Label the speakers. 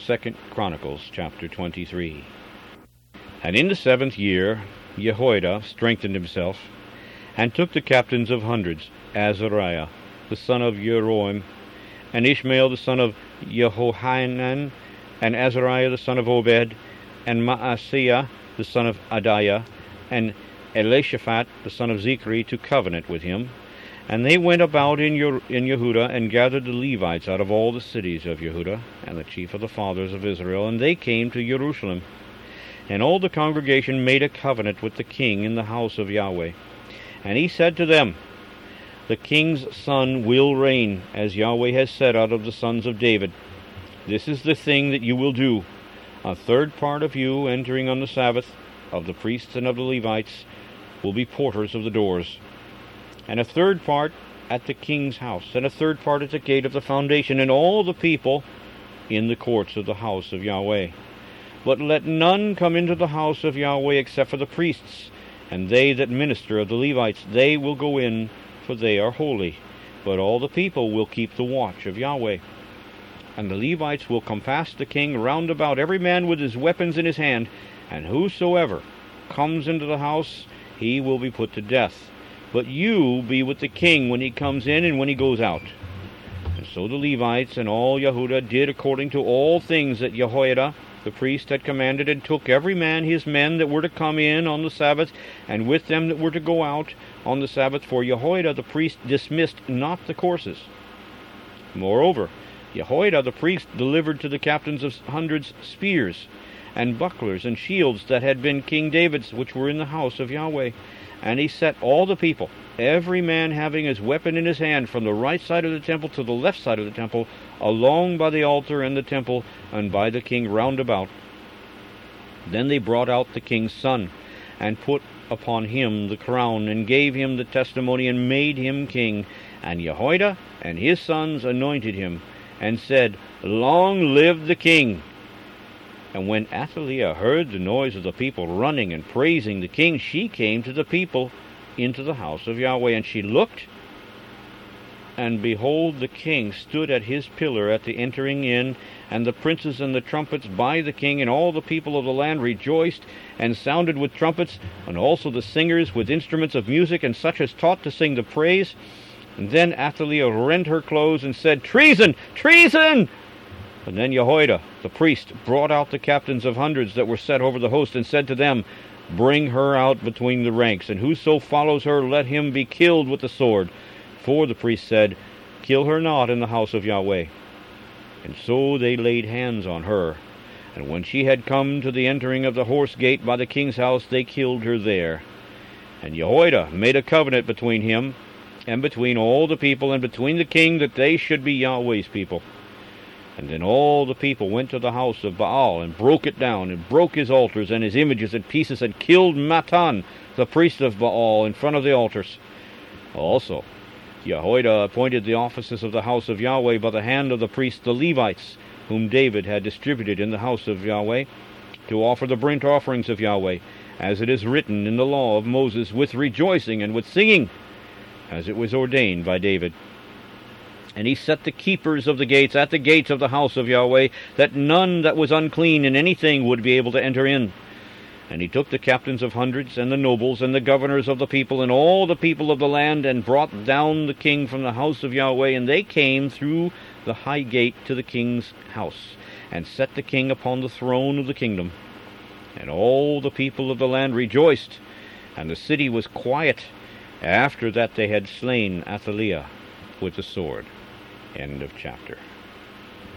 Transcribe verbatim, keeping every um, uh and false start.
Speaker 1: Second Chronicles chapter twenty-three. And in the seventh year Jehoiada strengthened himself, and took the captains of hundreds, Azariah the son of Jeroam, and Ishmael the son of Jehohanan, and Azariah the son of Obed, and Maaseiah the son of Adiah, and Elishaphat the son of Zichri, to covenant with him. And they went about in, Ye- in Yehudah, and gathered the Levites out of all the cities of Yehudah, and the chief of the fathers of Israel, and they came to Jerusalem. And all the congregation made a covenant with the king in the house of Yahweh. And he said to them, The king's son will reign, as Yahweh has said, out of the sons of David. This is the thing that you will do. A third part of you entering on the Sabbath, of the priests and of the Levites, will be porters of the doors. And a third part at the king's house, and a third part at the gate of the foundation, and all the people in the courts of the house of Yahweh. But let none come into the house of Yahweh except for the priests, and they that minister of the Levites. They will go in, for they are holy. But all the people will keep the watch of Yahweh. And the Levites will compass the king round about, every man with his weapons in his hand, and whosoever comes into the house, he will be put to death. But you be with the king when he comes in and when he goes out. And so the Levites and all Yehudah did according to all things that Jehoiada the priest had commanded, and took every man his men that were to come in on the Sabbath, and with them that were to go out on the Sabbath. For Jehoiada the priest dismissed not the courses. Moreover, Jehoiada the priest delivered to the captains of hundreds spears, and bucklers, and shields that had been King David's, which were in the house of Yahweh. And he set all the people, every man having his weapon in his hand, from the right side of the temple to the left side of the temple, along by the altar and the temple, and by the king round about. Then they brought out the king's son, and put upon him the crown, and gave him the testimony, and made him king. And Jehoiada and his sons anointed him, and said, Long live the king! And when Athaliah heard the noise of the people running and praising the king, she came to the people into the house of Yahweh. And she looked, and behold, the king stood at his pillar at the entering in, and the princes and the trumpets by the king, and all the people of the land rejoiced, and sounded with trumpets, and also the singers with instruments of music, and such as taught to sing the praise. And then Athaliah rent her clothes, and said, Treason! Treason! And then Jehoiada the priest brought out the captains of hundreds that were set over the host, and said to them, Bring her out between the ranks, and whoso follows her, let him be killed with the sword. For the priest said, Kill her not in the house of Yahweh. And so they laid hands on her. And when she had come to the entering of the horse gate by the king's house, they killed her there. And Jehoiada made a covenant between him, and between all the people, and between the king, that they should be Yahweh's people. And then all the people went to the house of Baal, and broke it down, and broke his altars and his images in pieces, and killed Matan, the priest of Baal, in front of the altars. Also, Jehoiada appointed the offices of the house of Yahweh by the hand of the priests, the Levites, whom David had distributed in the house of Yahweh, to offer the burnt offerings of Yahweh, as it is written in the law of Moses, with rejoicing and with singing, as it was ordained by David. And he set the keepers of the gates at the gates of the house of Yahweh, that none that was unclean in anything would be able to enter in. And he took the captains of hundreds, and the nobles, and the governors of the people, and all the people of the land, and brought down the king from the house of Yahweh. And they came through the high gate to the king's house, and set the king upon the throne of the kingdom. And all the people of the land rejoiced, and the city was quiet, after that they had slain Athaliah with the sword. End of chapter.